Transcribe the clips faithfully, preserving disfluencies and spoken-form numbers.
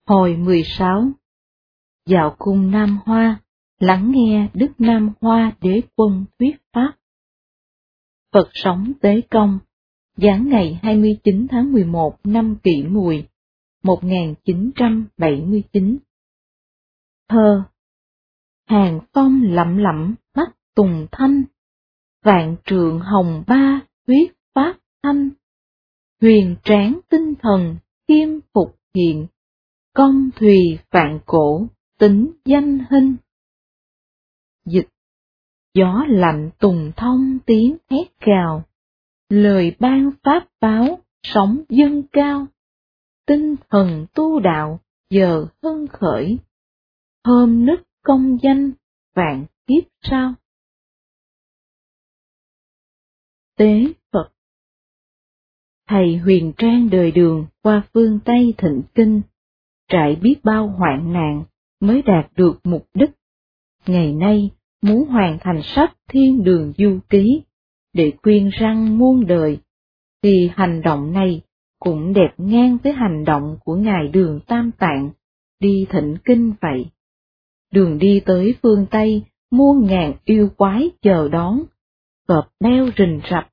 Hồi mười sáu. Dạo cung Nam Hoa, lắng nghe Đức Nam Hoa Đế Quân thuyết pháp. Phật sống Tế Công, giáng ngày hai mươi chín tháng mười một năm Kỷ Mùi, một nghìn chín trăm bảy mươi chín. Thơ. Hàng phong lẩm lẩm mắt tùng thanh, vạn trượng hồng ba thuyết pháp thanh. Huyền tráng tinh thần kim phục hiện, công thùy vạn cổ tính danh hình. Dịch. Gió lạnh tùng thông tiếng thét gào, lời ban pháp báo sóng dâng cao. Tinh thần tu đạo giờ hân khởi, hôm nức công danh vạn kiếp sau. Tế Phật. Thầy huyền trang đời đường qua phương Tây thịnh kinh, trải biết bao hoạn nạn mới đạt được mục đích. Ngày nay muốn hoàn thành sách Thiên Đường Du Ký để khuyên răn muôn đời, thì hành động này cũng đẹp ngang với hành động của Ngài Đường Tam Tạng đi thịnh kinh vậy. Đường đi tới phương Tây muôn ngàn yêu quái chờ đón, cọp beo rình rập.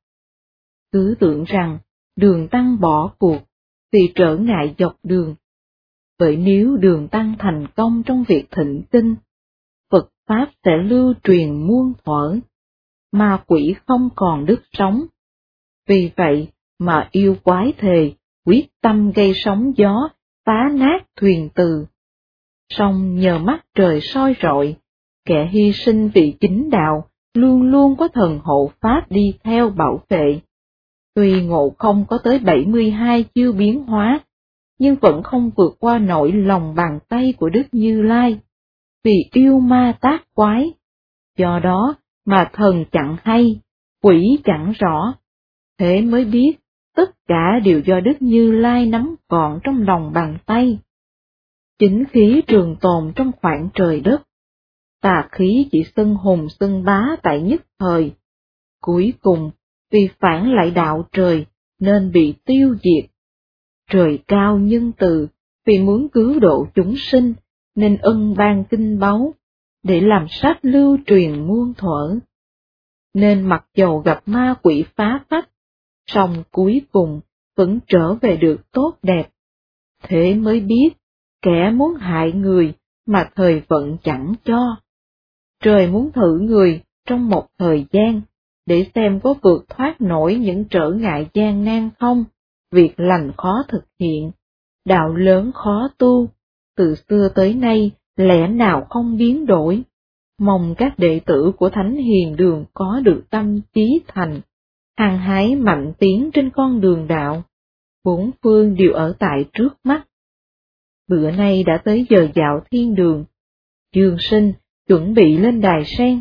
Cứ tưởng rằng Đường Tăng bỏ cuộc vì trở ngại dọc đường. Bởi nếu Đường Tăng thành công trong việc thịnh kinh, Phật Pháp sẽ lưu truyền muôn thuở, ma quỷ không còn đứt sống. Vì vậy mà yêu quái thề, quyết tâm gây sóng gió, phá nát thuyền từ. Song nhờ mắt trời soi rọi, kẻ hy sinh vì chính đạo, luôn luôn có thần hộ Pháp đi theo bảo vệ. Tuy Ngộ Không có tới bảy mươi hai chiêu biến hóa, nhưng vẫn không vượt qua nổi lòng bàn tay của Đức Như Lai, vì yêu ma tác quái. Do đó mà thần chẳng hay, quỷ chẳng rõ, thế mới biết tất cả đều do Đức Như Lai nắm gọn trong lòng bàn tay. Chính khí trường tồn trong khoảng trời đất, tà khí chỉ xưng hùng xưng bá tại nhất thời. Cuối cùng, vì phản lại đạo trời, nên bị tiêu diệt. Trời cao nhân từ, vì muốn cứu độ chúng sinh, nên ân ban kinh báu, để làm sách lưu truyền muôn thuở. Nên mặc dầu gặp ma quỷ phá phách, song cuối cùng vẫn trở về được tốt đẹp. Thế mới biết, kẻ muốn hại người mà thời vận chẳng cho. Trời muốn thử người trong một thời gian, để xem có vượt thoát nổi những trở ngại gian nan không. Việc lành khó thực hiện, đạo lớn khó tu, từ xưa tới nay lẽ nào không biến đổi. Mong các đệ tử của Thánh Hiền Đường có được tâm trí thành, hăng hái mạnh tiến trên con đường đạo. Bốn phương đều ở tại trước mắt. Bữa nay đã tới giờ dạo thiên đường. Dương Sinh chuẩn bị lên đài sen.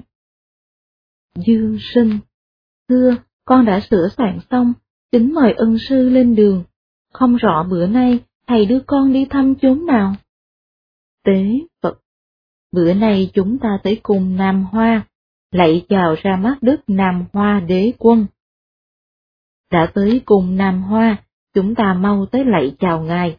Dương Sinh. Thưa, con đã sửa soạn xong, kính mời ân sư lên đường. Không rõ bữa nay thầy đưa con đi thăm chốn nào? Tế Phật. Bữa nay chúng ta tới cung Nam Hoa, lạy chào ra mắt Đức Nam Hoa Đế Quân. Đã tới cung Nam Hoa, chúng ta mau tới lạy chào ngài.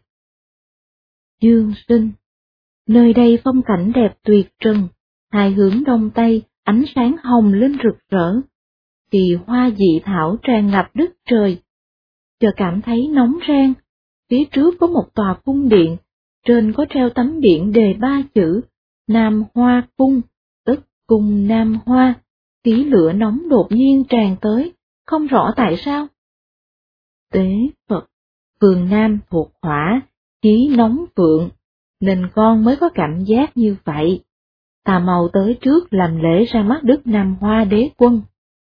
Dương Sinh. Nơi đây phong cảnh đẹp tuyệt trần, hai hướng đông tây ánh sáng hồng lên rực rỡ. Kỳ hoa dị thảo tràn ngập đất trời. Chợt cảm thấy nóng rang. Phía trước có một tòa cung điện, trên có treo tấm biển đề ba chữ Nam Hoa Cung, tức cung Nam Hoa. Khí lửa nóng đột nhiên tràn tới, không rõ tại sao. Tế Phật. Phương Nam thuộc hỏa, khí nóng vượng, nên con mới có cảm giác như vậy. Ta mau tới trước làm lễ ra mắt Đức Nam Hoa Đế Quân.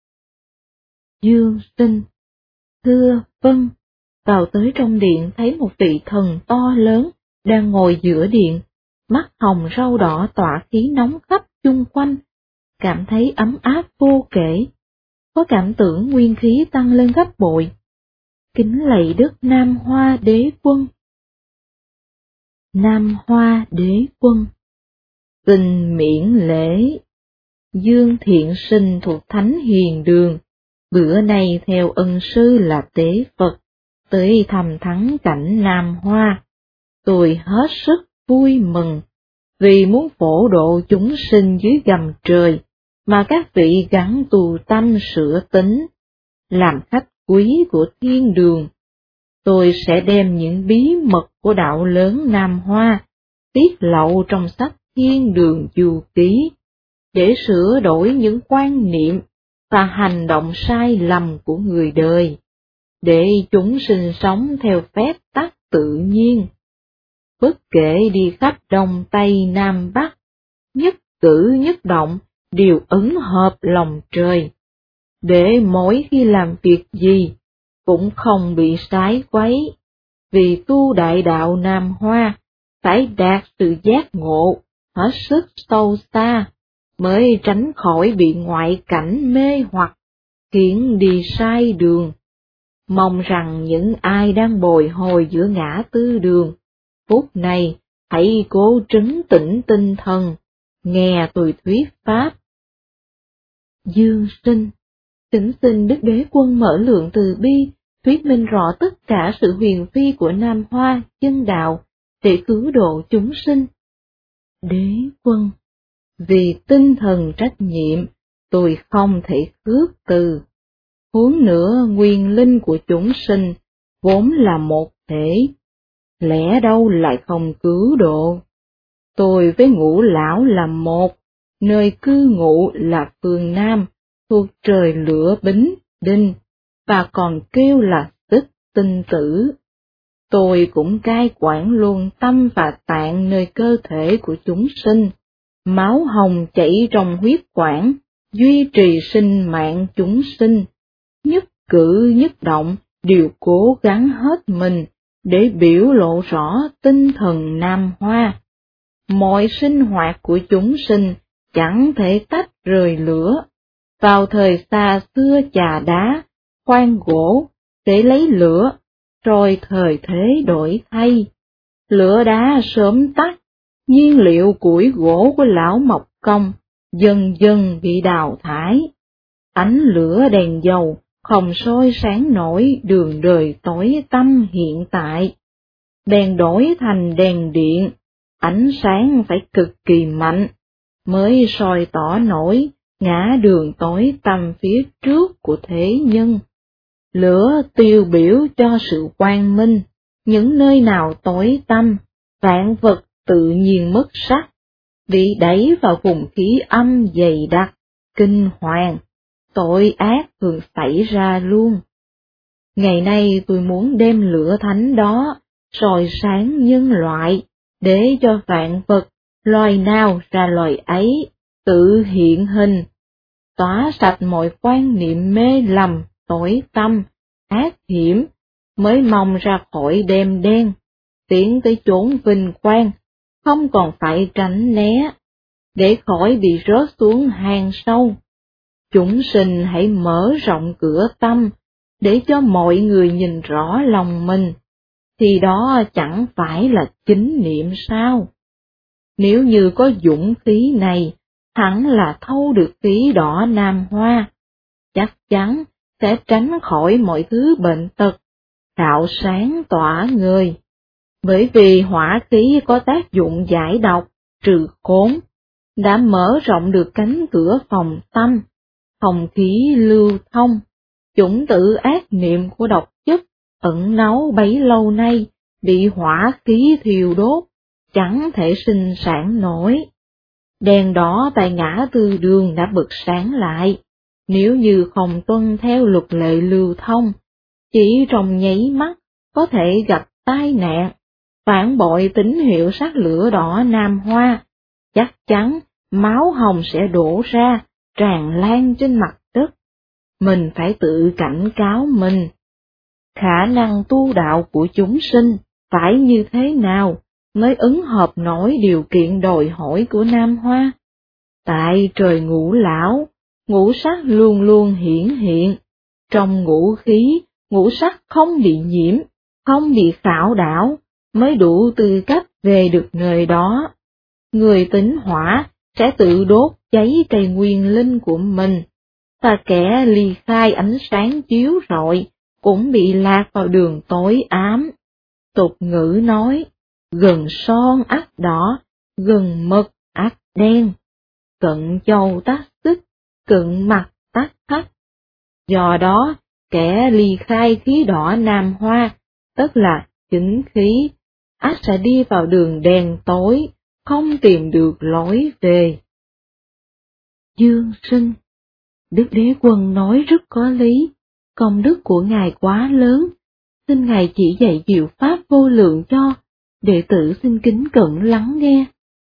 Dương Sinh. Thưa, vâng. Vào tới trong điện thấy một vị thần to lớn, đang ngồi giữa điện, mắt hồng râu đỏ tỏa khí nóng khắp chung quanh, cảm thấy ấm áp vô kể. Có cảm tưởng nguyên khí tăng lên gấp bội. Kính lạy Đức Nam Hoa Đế Quân. Nam Hoa Đế Quân. Xin miễn lễ. Dương Thiện Sinh thuộc Thánh Hiền Đường, bữa nay theo ân sư là Tế Phật, tới thăm thắng cảnh Nam Hoa. Tôi hết sức vui mừng, vì muốn phổ độ chúng sinh dưới gầm trời, mà các vị gắng tu tâm sửa tính, làm khách quý của thiên đường. Tôi sẽ đem những bí mật của đạo lớn Nam Hoa tiết lộ trong sách Thiên Đường Du Ký, để sửa đổi những quan niệm và hành động sai lầm của người đời, để chúng sinh sống theo phép tắc tự nhiên. Bất kể đi khắp Đông Tây Nam Bắc, nhất cử nhất động đều ứng hợp lòng trời, để mỗi khi làm việc gì cũng không bị sái quấy, vì tu đại đạo Nam Hoa phải đạt sự giác ngộ hết sức sâu xa, mới tránh khỏi bị ngoại cảnh mê hoặc, khiến đi sai đường. Mong rằng những ai đang bồi hồi giữa ngã tư đường, phút này hãy cố trấn tĩnh tinh thần, nghe tôi thuyết pháp. Dương sinh, kính xin Đức Đế Quân mở lượng từ bi, thuyết minh rõ tất cả sự huyền phi của Nam Hoa chân đạo, để cứu độ chúng sinh. Đế Quân, vì tinh thần trách nhiệm, tôi không thể khước từ. Huống nữa nguyên linh của chúng sinh vốn là một thể, lẽ đâu lại không cứu độ. Tôi với Ngũ Lão là một, nơi cư ngụ là phương Nam, thuộc trời lửa Bính, Đinh, và còn kêu là Tích Tinh Tử. Tôi cũng cai quản luôn tâm và tạng nơi cơ thể của chúng sinh, máu hồng chảy trong huyết quản, duy trì sinh mạng chúng sinh, nhất cử nhất động đều cố gắng hết mình để biểu lộ rõ tinh thần Nam Hoa. Mọi sinh hoạt của chúng sinh chẳng thể tách rời lửa. Vào thời xa xưa chà đá, khoan gỗ, để lấy lửa, rồi thời thế đổi thay. Lửa đá sớm tắt, nhiên liệu củi gỗ của lão Mộc Công dần dần bị đào thải. Ánh lửa đèn dầu không soi sáng nổi đường đời tối tăm hiện tại. Đèn đổi thành đèn điện, ánh sáng phải cực kỳ mạnh, mới soi tỏ nổi ngã đường tối tăm phía trước của thế nhân. Lửa tiêu biểu cho sự quang minh, những nơi nào tối tăm, vạn vật tự nhiên mất sắc, bị đẩy vào vùng khí âm dày đặc, kinh hoàng, tội ác thường xảy ra luôn. Ngày nay tôi muốn đem lửa thánh đó soi sáng nhân loại, để cho vạn vật, loài nào ra loài ấy, tự hiện hình, xóa sạch mọi quan niệm mê lầm, tối tăm, ác hiểm, mới mong ra khỏi đêm đen, tiến tới chốn vinh quang, không còn phải tránh né, để khỏi bị rớt xuống hang sâu. Chúng sinh hãy mở rộng cửa tâm, để cho mọi người nhìn rõ lòng mình, thì đó chẳng phải là chính niệm sao? Nếu như có dũng khí này, hẳn là thâu được khí đỏ Nam Hoa, chắc chắn sẽ tránh khỏi mọi thứ bệnh tật, đạo sáng tỏa người. Bởi vì hỏa khí có tác dụng giải độc, trừ khốn, đã mở rộng được cánh cửa phòng tâm, phòng khí lưu thông, chủng tử ác niệm của độc chất ẩn náu bấy lâu nay bị hỏa khí thiêu đốt, chẳng thể sinh sản nổi. Đèn đỏ tại ngã tư đường đã bật sáng lại, nếu như không tuân theo luật lệ lưu thông, chỉ trong nháy mắt có thể gặp tai nạn, phản bội tín hiệu sắc lửa đỏ Nam Hoa, chắc chắn máu hồng sẽ đổ ra, tràn lan trên mặt đất. Mình phải tự cảnh cáo mình. Khả năng tu đạo của chúng sinh phải như thế nào mới ứng hợp nổi điều kiện đòi hỏi của Nam Hoa? Tại trời ngũ lão, ngũ sắc luôn luôn hiển hiện, trong ngũ khí, ngũ sắc không bị nhiễm, không bị khảo đảo, mới đủ tư cách về được nơi đó. Người tính hỏa sẽ tự đốt cháy cây nguyên linh của mình, và kẻ ly khai ánh sáng chiếu rọi cũng bị lạc vào đường tối ám. Tục ngữ nói, gần son ắt đỏ, gần mực ắt đen, cận châu tắc xích, cận mặt tắc hắc. Do đó, kẻ ly khai khí đỏ nam hoa, tức là chính khí, ắt sẽ đi vào đường đen tối, không tìm được lối về. Dương Sinh, Đức Đế Quân nói rất có lý, công đức của Ngài quá lớn, xin Ngài chỉ dạy diệu pháp vô lượng cho, đệ tử xin kính cẩn lắng nghe.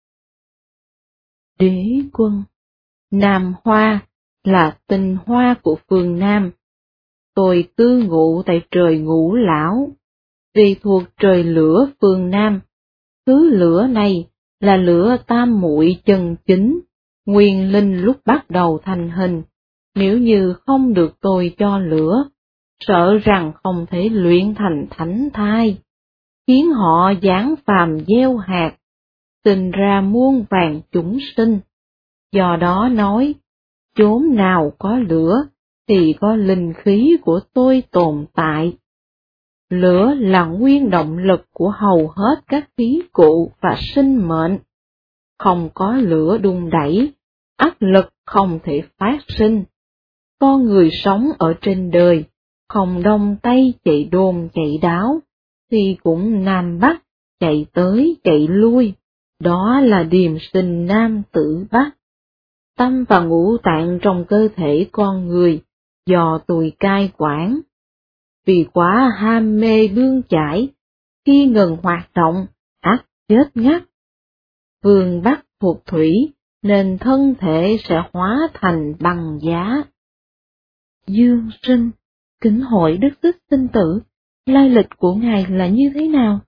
Đế Quân, Nam Hoa là tinh hoa của phương Nam. Tôi cư ngụ tại trời Ngũ Lão, vì thuộc trời lửa phương Nam. Thứ lửa này là lửa tam muội chân chính, nguyên linh lúc bắt đầu thành hình. Nếu như không được tôi cho lửa, sợ rằng không thể luyện thành thánh thai, khiến họ giáng phàm gieo hạt, sinh ra muôn vàn chúng sinh. Do đó nói, chốn nào có lửa, thì có linh khí của tôi tồn tại. Lửa là nguyên động lực của hầu hết các khí cụ và sinh mệnh. Không có lửa đun đẩy, áp lực không thể phát sinh. Con người sống ở trên đời, không đông tây chạy đôn chạy đáo, thì cũng nam bắc chạy tới chạy lui, đó là điềm sinh nam tử bắc. Tâm và ngũ tạng trong cơ thể con người, do tôi cai quản. Vì quá ham mê bươn chải, khi ngừng hoạt động, ắt chết ngắt. Phương Bắc thuộc thủy, nên thân thể sẽ hóa thành băng giá. Dương Sinh, kính hỏi Đức Thích Sinh Tử, lai lịch của Ngài là như thế nào?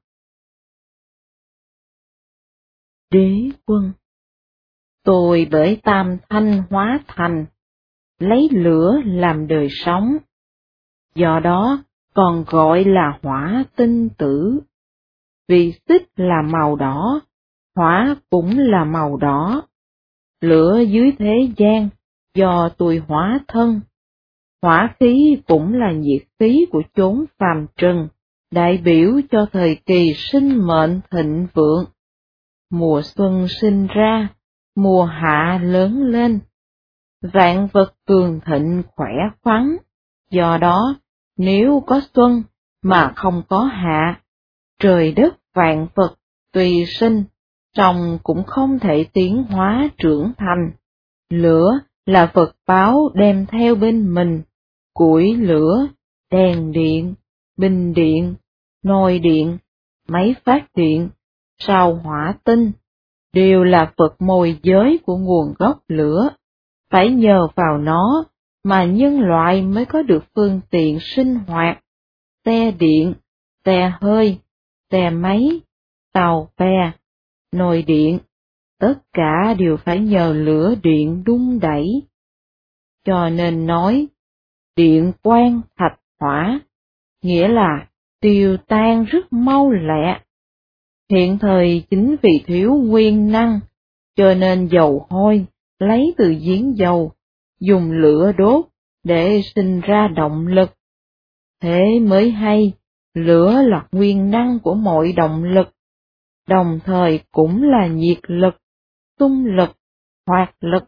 Đế Quân, tôi bởi tam thanh hóa thành, lấy lửa làm đời sống. Do đó, còn gọi là hỏa tinh tử. Vì xích là màu đỏ, hỏa cũng là màu đỏ. Lửa dưới thế gian, do tôi hóa thân. Hỏa khí cũng là nhiệt khí của chốn phàm trần, đại biểu cho thời kỳ sinh mệnh thịnh vượng. Mùa xuân sinh ra, mùa hạ lớn lên. Vạn vật cường thịnh khỏe khoắn, do đó, nếu có xuân mà không có hạ, trời đất vạn vật tùy sinh, song cũng không thể tiến hóa trưởng thành. Lửa là vật báo đem theo bên mình, củi lửa, đèn điện, bình điện, nồi điện, máy phát điện, sao hỏa tinh, đều là vật môi giới của nguồn gốc lửa. Phải nhờ vào nó mà nhân loại mới có được phương tiện sinh hoạt, xe điện, xe hơi, xe máy, tàu bè, nồi điện, tất cả đều phải nhờ lửa điện đun đẩy. Cho nên nói, điện quang thạch hỏa, nghĩa là tiêu tan rất mau lẹ. Hiện thời chính vì thiếu nguyên năng, cho nên dầu hôi lấy từ giếng dầu, dùng lửa đốt để sinh ra động lực. Thế mới hay, lửa là nguyên năng của mọi động lực, đồng thời cũng là nhiệt lực, xung lực, hoạt lực.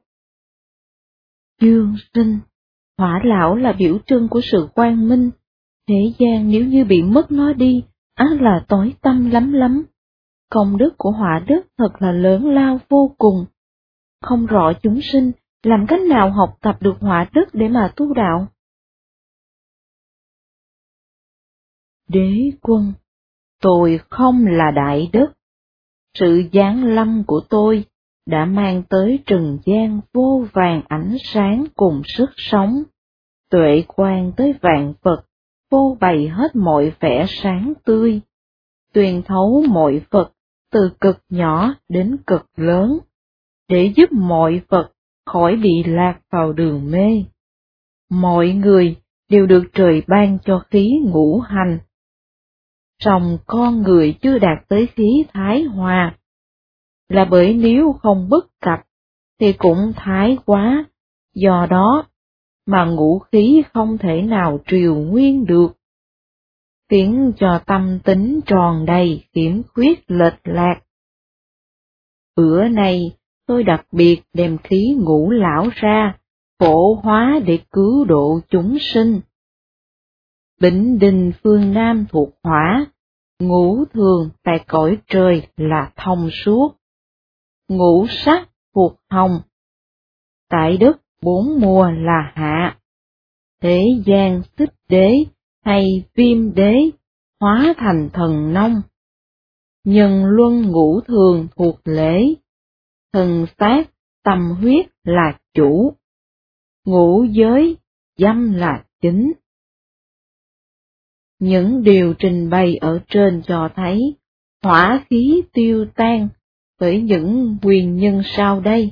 Dương Sinh, hỏa lão là biểu trưng của sự quang minh, thế gian nếu như bị mất nó đi, ắt là tối tăm lắm lắm. Công đức của hỏa đức thật là lớn lao vô cùng. Không rõ chúng sinh làm cách nào học tập được hỏa đức để mà tu đạo. Đế Quân, tôi không là đại đức. Sự giáng lâm của tôi đã mang tới trần gian vô vàn ánh sáng cùng sức sống, tuệ quan tới vạn vật, phô bày hết mọi vẻ sáng tươi, tuyên thấu mọi vật từ cực nhỏ đến cực lớn, để giúp mọi vật khỏi bị lạc vào đường mê. Mọi người đều được trời ban cho khí ngũ hành. Song con người chưa đạt tới khí thái hòa, là bởi nếu không bất cập thì cũng thái quá, do đó mà ngũ khí không thể nào triều nguyên được. khiến cho tâm tính tròn đầy khiếm khuyết lệch lạc. Bữa nay tôi đặc biệt đem khí ngũ lão ra, phổ hóa để cứu độ chúng sinh. Bỉnh Đình phương Nam thuộc hỏa, ngũ thường tại cõi trời là thông suốt. Ngũ sắc thuộc hồng, tại đất bốn mùa là hạ. Thế gian xích đế hay viêm đế hóa thành thần nông. Nhân luân ngũ thường thuộc lễ, thần sát tâm huyết là chủ. Ngũ giới dâm là chính. Những điều trình bày ở trên cho thấy hỏa khí tiêu tan với những nguyên nhân sau đây.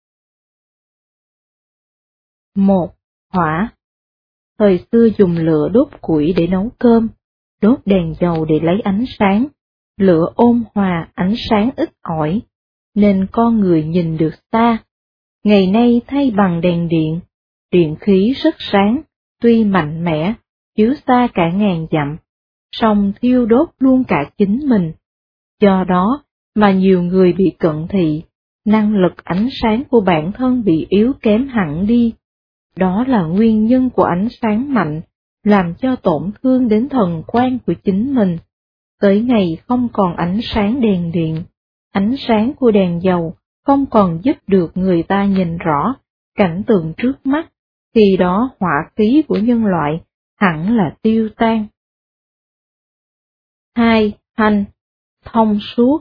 Một. Hỏa. Thời xưa dùng lửa đốt củi để nấu cơm, đốt đèn dầu để lấy ánh sáng. Lửa ôn hòa, ánh sáng ít ỏi, nên con người nhìn được xa. Ngày nay thay bằng đèn điện, điện khí rất sáng, tuy mạnh mẽ, chiếu xa cả ngàn dặm, song thiêu đốt luôn cả chính mình. Do đó mà nhiều người bị cận thị, năng lực ánh sáng của bản thân bị yếu kém hẳn đi. Đó là nguyên nhân của ánh sáng mạnh, làm cho tổn thương đến thần quan của chính mình. Tới ngày không còn ánh sáng đèn điện, ánh sáng của đèn dầu không còn giúp được người ta nhìn rõ cảnh tượng trước mắt, khi đó hỏa khí của nhân loại hẳn là tiêu tan. Hai. Hành. Thông suốt.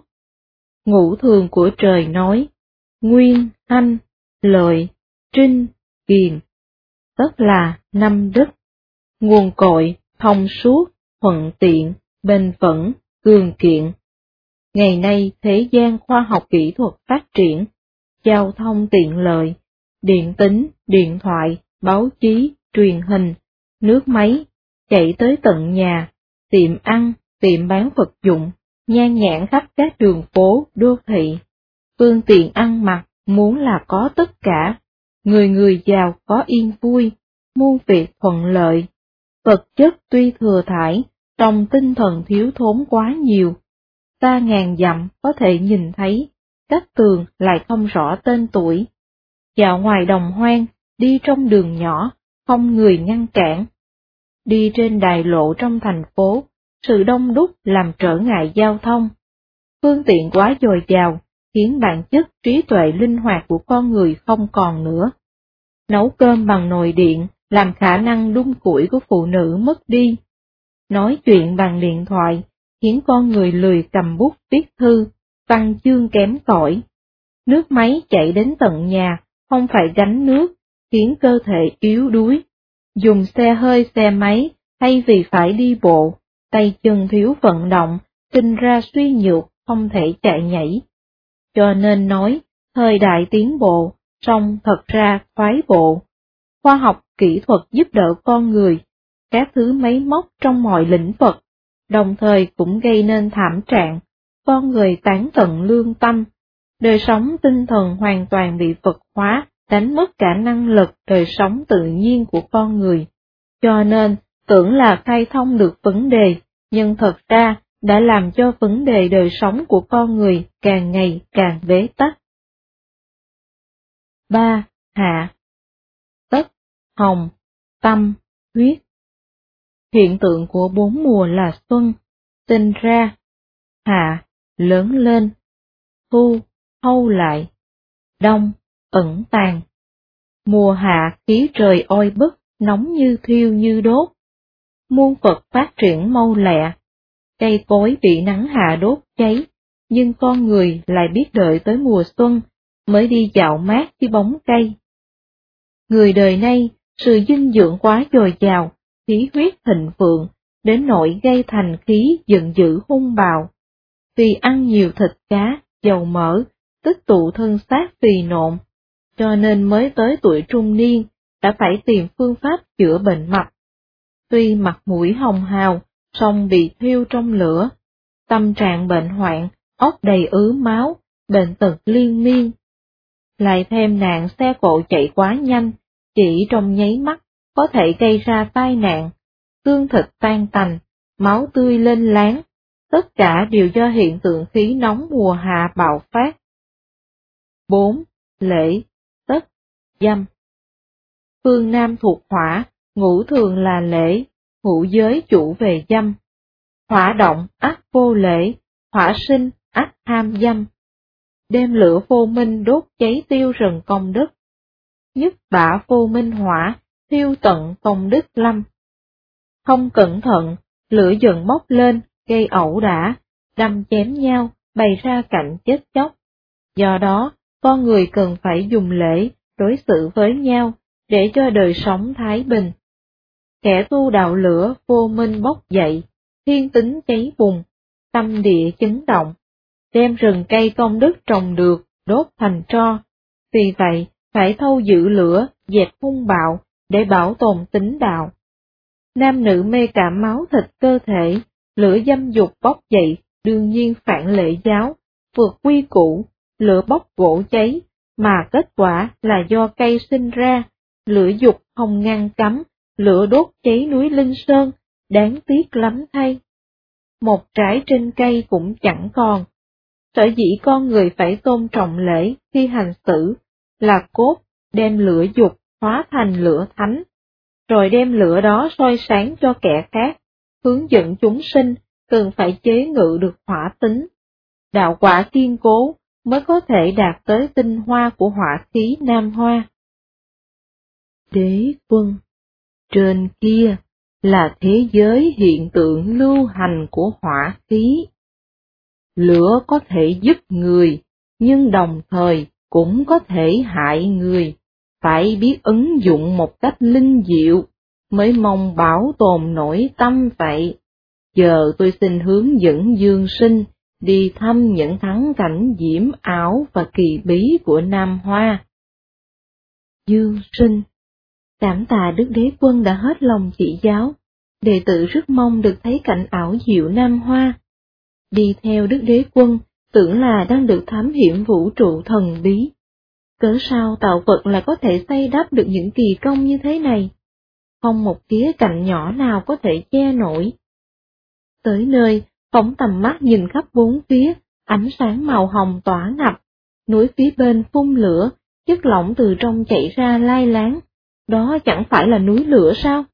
Ngũ thường của trời nói, nguyên, hành, lợi, trinh, kiền, tức là năm đức. Nguồn cội, thông suốt, thuận tiện, bền vững, cường kiện. Ngày nay thế gian khoa học kỹ thuật phát triển, giao thông tiện lợi, điện tính, điện thoại, báo chí, truyền hình, nước máy, chạy tới tận nhà, tiệm ăn, tiệm bán vật dụng, nhan nhản khắp các đường phố, đô thị. Phương tiện ăn mặc muốn là có tất cả, người người giàu có yên vui, muôn việc thuận lợi. Vật chất tuy thừa thãi, trong tinh thần thiếu thốn quá nhiều. Xa ngàn dặm có thể nhìn thấy, các tường lại không rõ tên tuổi. Dạo ngoài đồng hoang, đi trong đường nhỏ, không người ngăn cản. Đi trên đài lộ trong thành phố, sự đông đúc làm trở ngại giao thông. Phương tiện quá dồi dào, khiến bản chất trí tuệ linh hoạt của con người không còn nữa. Nấu cơm bằng nồi điện, làm khả năng đun củi của phụ nữ mất đi. Nói chuyện bằng điện thoại, khiến con người lười cầm bút viết thư, văn chương kém cỏi. Nước máy chạy đến tận nhà, không phải gánh nước, khiến cơ thể yếu đuối. Dùng xe hơi xe máy, thay vì phải đi bộ, tay chân thiếu vận động, sinh ra suy nhược, không thể chạy nhảy. Cho nên nói, thời đại tiến bộ, song thật ra khoái bộ. Khoa học kỹ thuật giúp đỡ con người, các thứ máy móc trong mọi lĩnh vực, đồng thời cũng gây nên thảm trạng, con người tán tận lương tâm, đời sống tinh thần hoàn toàn bị vật hóa, đánh mất cả năng lực đời sống tự nhiên của con người. Cho nên, tưởng là khai thông được vấn đề, nhưng thật ra đã làm cho vấn đề đời sống của con người càng ngày càng bế tắc. Ba. Hạ. Tất, hồng, tâm, huyết. Hiện tượng của bốn mùa là xuân, sinh ra, hạ, lớn lên, thu, hâu lại, đông, ẩn tàn. Mùa hạ khí trời oi bức, nóng như thiêu như đốt. Muôn vật phát triển mau lẹ, cây cối bị nắng hạ đốt cháy, nhưng con người lại biết đợi tới mùa xuân mới đi dạo mát dưới bóng cây. Người đời nay, sự dinh dưỡng quá dồi dào, khí huyết thịnh vượng, đến nỗi gây thành khí giận dữ hung bạo. Vì ăn nhiều thịt cá, dầu mỡ, tích tụ thân xác phì nộn, cho nên mới tới tuổi trung niên, đã phải tìm phương pháp chữa bệnh mập. Tuy mặt mũi hồng hào, song bị thiêu trong lửa, tâm trạng bệnh hoạn, óc đầy ứ máu, bệnh tật liên miên. Lại thêm nạn xe cộ chạy quá nhanh, chỉ trong nháy mắt có thể gây ra tai nạn, xương thịt tan tành, máu tươi lên láng, tất cả đều do hiện tượng khí nóng mùa hạ bạo phát. bốn. Lễ, tất, dâm. Phương Nam thuộc hỏa, ngũ thường là lễ, ngũ giới chủ về dâm. Hỏa động ắt vô lễ, hỏa sinh ắt ham dâm. Đem lửa vô minh đốt cháy tiêu rừng công đức. Nhất bả vô minh hỏa, thiêu tận công đức lâm. Không cẩn thận, lửa giận bốc lên, gây ẩu đả, đâm chém nhau, bày ra cảnh chết chóc. Do đó, con người cần phải dùng lễ, đối xử với nhau, để cho đời sống thái bình. Kẻ tu đạo lửa vô minh bốc dậy, thiên tính cháy bùng, tâm địa chấn động, đem rừng cây công đức trồng được, đốt thành tro. Vì vậy, phải thâu giữ lửa, dẹp hung bạo, để bảo tồn tính đạo. Nam nữ mê cảm máu thịt cơ thể, lửa dâm dục bốc dậy, đương nhiên phản lễ giáo, vượt quy củ, lửa bốc gỗ cháy, mà kết quả là do cây sinh ra, lửa dục không ngăn cấm, lửa đốt cháy núi Linh Sơn, đáng tiếc lắm thay. Một trái trên cây cũng chẳng còn. Sở dĩ con người phải tôn trọng lễ khi hành xử, là cốt đem lửa dục hóa thành lửa thánh, rồi đem lửa đó soi sáng cho kẻ khác, hướng dẫn chúng sinh, cần phải chế ngự được hỏa tính. Đạo quả kiên cố mới có thể đạt tới tinh hoa của hỏa khí Nam Hoa. Đế quân, trên kia là thế giới hiện tượng lưu hành của hỏa khí. Lửa có thể giúp người, nhưng đồng thời cũng có thể hại người, phải biết ứng dụng một cách linh diệu, mới mong bảo tồn nội tâm vậy. Giờ tôi xin hướng dẫn Dương Sinh đi thăm những thắng cảnh diễm ảo và kỳ bí của Nam Hoa. Dương Sinh, cảm tạ Đức Đế Quân đã hết lòng chỉ giáo, đệ tử rất mong được thấy cảnh ảo diệu Nam Hoa. Đi theo Đức Đế Quân, tưởng là đang được thám hiểm vũ trụ thần bí. Cớ sao tạo vật lại có thể xây đắp được những kỳ công như thế này? Không một khía cạnh nhỏ nào có thể che nổi. Tới nơi, phóng tầm mắt nhìn khắp bốn phía, ánh sáng màu hồng tỏa ngập, núi phía bên phun lửa, chất lỏng từ trong chảy ra lai láng, đó chẳng phải là núi lửa sao?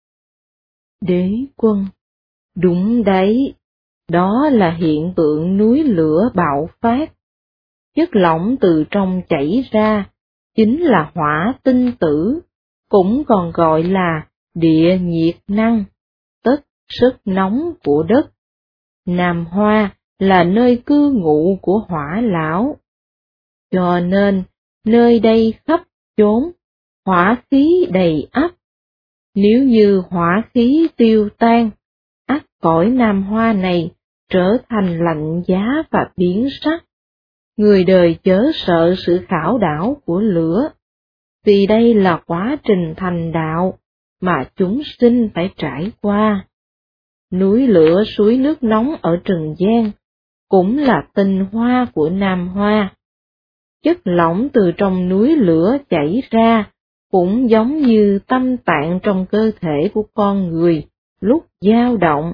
Đế Quân, đúng đấy, đó là hiện tượng núi lửa bạo phát. Chất lỏng từ trong chảy ra, chính là hỏa tinh tử, cũng còn gọi là địa nhiệt năng, tức sức nóng của đất. Nam Hoa là nơi cư ngụ của hỏa lão. Cho nên, nơi đây khắp chốn, hỏa khí đầy ắp. Nếu như hỏa khí tiêu tan, ắt cõi Nam Hoa này trở thành lạnh giá và biến sắc. Người đời chớ sợ sự khảo đảo của lửa, vì đây là quá trình thành đạo mà chúng sinh phải trải qua. Núi lửa suối nước nóng ở Trần gian cũng là tinh hoa của Nam Hoa. Chất lỏng từ trong núi lửa chảy ra cũng giống như tâm tạng trong cơ thể của con người lúc dao động.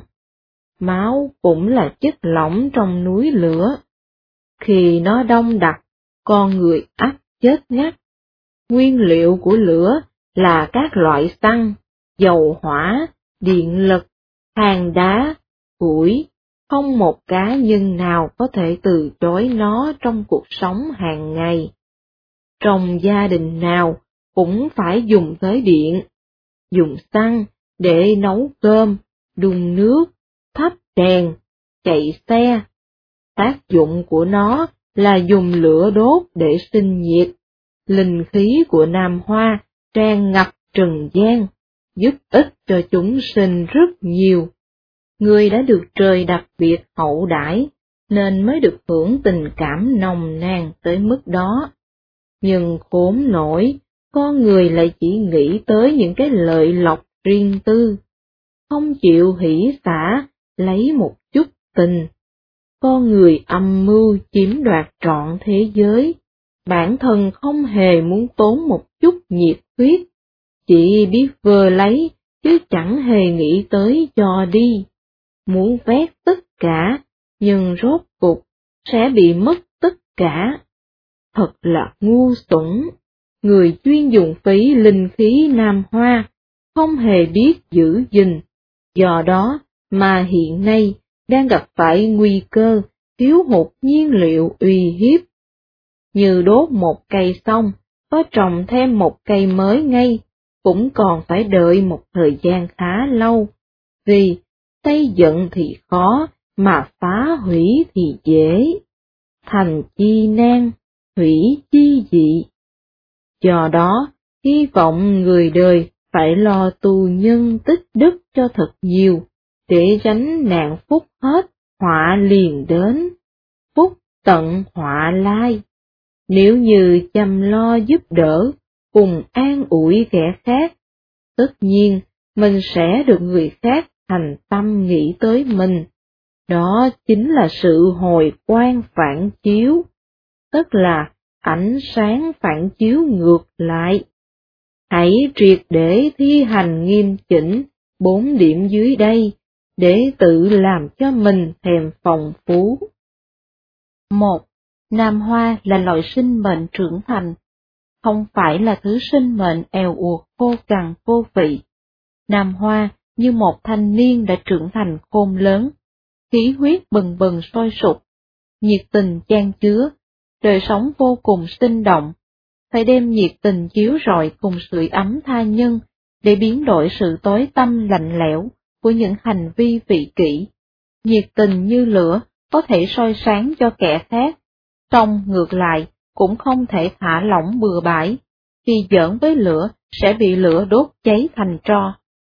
Máu cũng là chất lỏng trong núi lửa. Khi nó đông đặc, con người ắt chết ngắt. Nguyên liệu của lửa là các loại xăng, dầu hỏa, điện lực, than đá, củi, không một cá nhân nào có thể từ chối nó trong cuộc sống hàng ngày. Trong gia đình nào cũng phải dùng tới điện, dùng xăng để nấu cơm, đun nước, thắp đèn, chạy xe. Tác dụng của nó là dùng lửa đốt để sinh nhiệt. Linh khí của Nam Hoa tràn ngập trần gian, giúp ích cho chúng sinh rất nhiều. Người đã được trời đặc biệt hậu đãi, nên mới được hưởng tình cảm nồng nàn tới mức đó. Nhưng khốn nổi, con người lại chỉ nghĩ tới những cái lợi lộc riêng tư, không chịu hỷ xả, lấy một chút tình. Con người âm mưu chiếm đoạt trọn thế giới, bản thân không hề muốn tốn một chút nhiệt huyết, chỉ biết vơ lấy, chứ chẳng hề nghĩ tới cho đi. muốn vét tất cả, nhưng rốt cuộc sẽ bị mất tất cả. Thật là ngu xuẩn, người chuyên dùng phí linh khí Nam Hoa, không hề biết giữ gìn, do đó mà hiện nay đang gặp phải nguy cơ thiếu hụt nhiên liệu uy hiếp. Như đốt một cây xong, có trồng thêm một cây mới ngay, cũng còn phải đợi một thời gian khá lâu, vì xây dựng thì khó, mà phá hủy thì dễ. Thành chi nan, hủy chi dị. Do đó, hy vọng người đời phải lo tu nhân tích đức cho thật nhiều, để tránh nạn phúc hết, họa liền đến. Phúc tận họa lai. Nếu như chăm lo giúp đỡ, cùng an ủi kẻ khác, tất nhiên mình sẽ được người khác thành tâm nghĩ tới mình. Đó chính là sự hồi quang phản chiếu, tức là ánh sáng phản chiếu ngược lại. Hãy triệt để thi hành nghiêm chỉnh bốn điểm dưới đây, để tự làm cho mình thèm phong phú. Một. Nam Hoa là loại sinh mệnh trưởng thành, không phải là thứ sinh mệnh èo uột khô cằn vô vị. Nam Hoa như một thanh niên đã trưởng thành khôn lớn, khí huyết bừng bừng sôi sục, nhiệt tình chan chứa, đời sống vô cùng sinh động, phải đem nhiệt tình chiếu rọi cùng sưởi ấm tha nhân, để biến đổi sự tối tăm lạnh lẽo của những hành vi vị kỷ. Nhiệt tình như lửa có thể soi sáng cho kẻ khác, song ngược lại cũng không thể thả lỏng bừa bãi, khi giỡn với lửa sẽ bị lửa đốt cháy thành tro.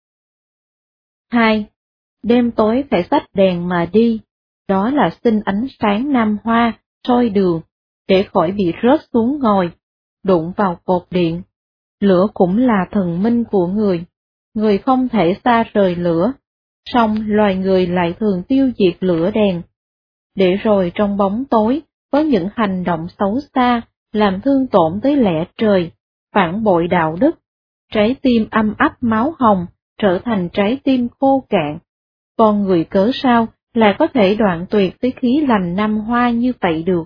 Hai. Đêm tối phải xách đèn mà đi, đó là xin ánh sáng Nam Hoa soi đường, để khỏi bị rớt xuống ngồi, đụng vào cột điện. Lửa cũng là thần minh của người, người không thể xa rời lửa, song loài người lại thường tiêu diệt lửa đèn. Để rồi trong bóng tối, có những hành động xấu xa, làm thương tổn tới lẽ trời, phản bội đạo đức, trái tim âm ấp máu hồng, trở thành trái tim khô cạn. Con người cớ sao lại có thể đoạn tuyệt với khí lành Nam Hoa như vậy được?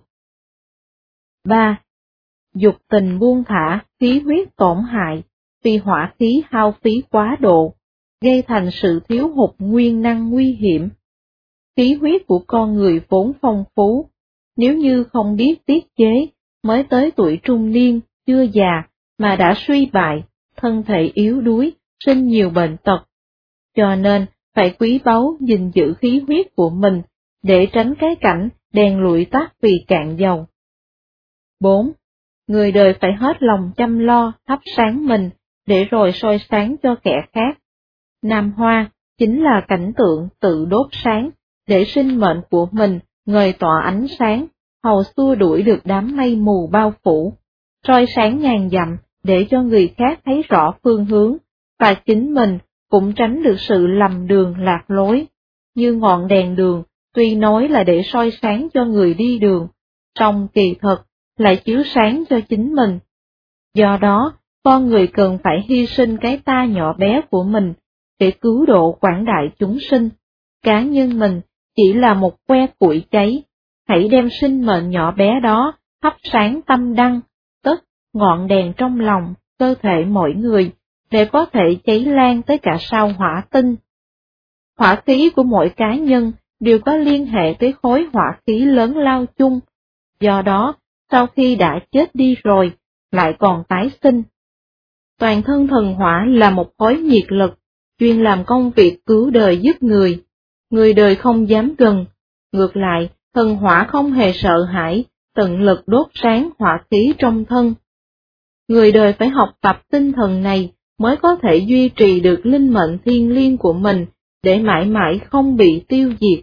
Ba. Dục tình buông thả, khí huyết tổn hại, vì hỏa khí hao phí quá độ, gây thành sự thiếu hụt nguyên năng nguy hiểm. Khí huyết của con người vốn phong phú, nếu như không biết tiết chế, mới tới tuổi trung niên, chưa già, mà đã suy bại, thân thể yếu đuối, sinh nhiều bệnh tật. Cho nên, phải quý báu gìn giữ khí huyết của mình, để tránh cái cảnh đèn lụi tắt vì cạn dầu. Bốn. Người đời phải hết lòng chăm lo, thắp sáng mình, để rồi soi sáng cho kẻ khác. Nam Hoa chính là cảnh tượng tự đốt sáng, để sinh mệnh của mình ngời tỏa ánh sáng, hầu xua đuổi được đám mây mù bao phủ, soi sáng ngàn dặm để cho người khác thấy rõ phương hướng, và chính mình cũng tránh được sự lầm đường lạc lối. Như ngọn đèn đường, tuy nói là để soi sáng cho người đi đường, song kỳ thực lại chiếu sáng cho chính mình. Do đó, con người cần phải hy sinh cái ta nhỏ bé của mình, để cứu độ quảng đại chúng sinh. Cá nhân mình chỉ là một que củi cháy, hãy đem sinh mệnh nhỏ bé đó thắp sáng tâm đăng, tức ngọn đèn trong lòng, cơ thể mỗi người, để có thể cháy lan tới cả sao hỏa tinh. Hỏa khí của mỗi cá nhân đều có liên hệ tới khối hỏa khí lớn lao chung, do đó, sau khi đã chết đi rồi, lại còn tái sinh. Toàn thân thần hỏa là một khối nhiệt lực, chuyên làm công việc cứu đời giúp người. Người đời không dám gần, ngược lại, thần hỏa không hề sợ hãi, tận lực đốt sáng hỏa khí trong thân. Người đời phải học tập tinh thần này mới có thể duy trì được linh mệnh thiêng liêng của mình, để mãi mãi không bị tiêu diệt.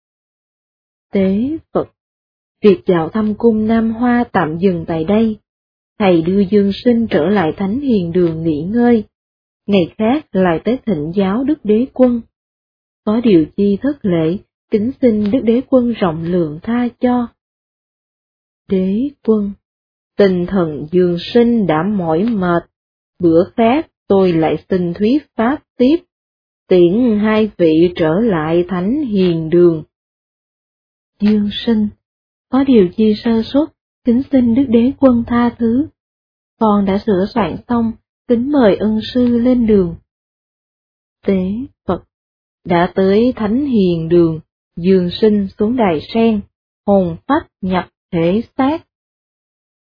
Tế Phật. Việc vào thăm cung Nam Hoa tạm dừng tại đây. Thầy đưa Dương Sinh trở lại Thánh Hiền Đường nghỉ ngơi. Ngày khác lại tới thịnh giáo Đức Đế Quân. Có điều chi thất lễ, kính xin Đức Đế Quân rộng lượng tha cho. Đế Quân. Tinh thần Dương Sinh đã mỏi mệt. Bữa khác tôi lại xin thuyết pháp tiếp. tiễn hai vị trở lại thánh hiền đường. Dương Sinh, có điều chi sơ suất, kính xin Đức Đế Quân tha thứ. Con đã sửa soạn xong, kính mời ân sư lên đường. Tế Phật, đã tới thánh hiền đường, Dương Sinh xuống đài sen, hồn phách nhập thể xác,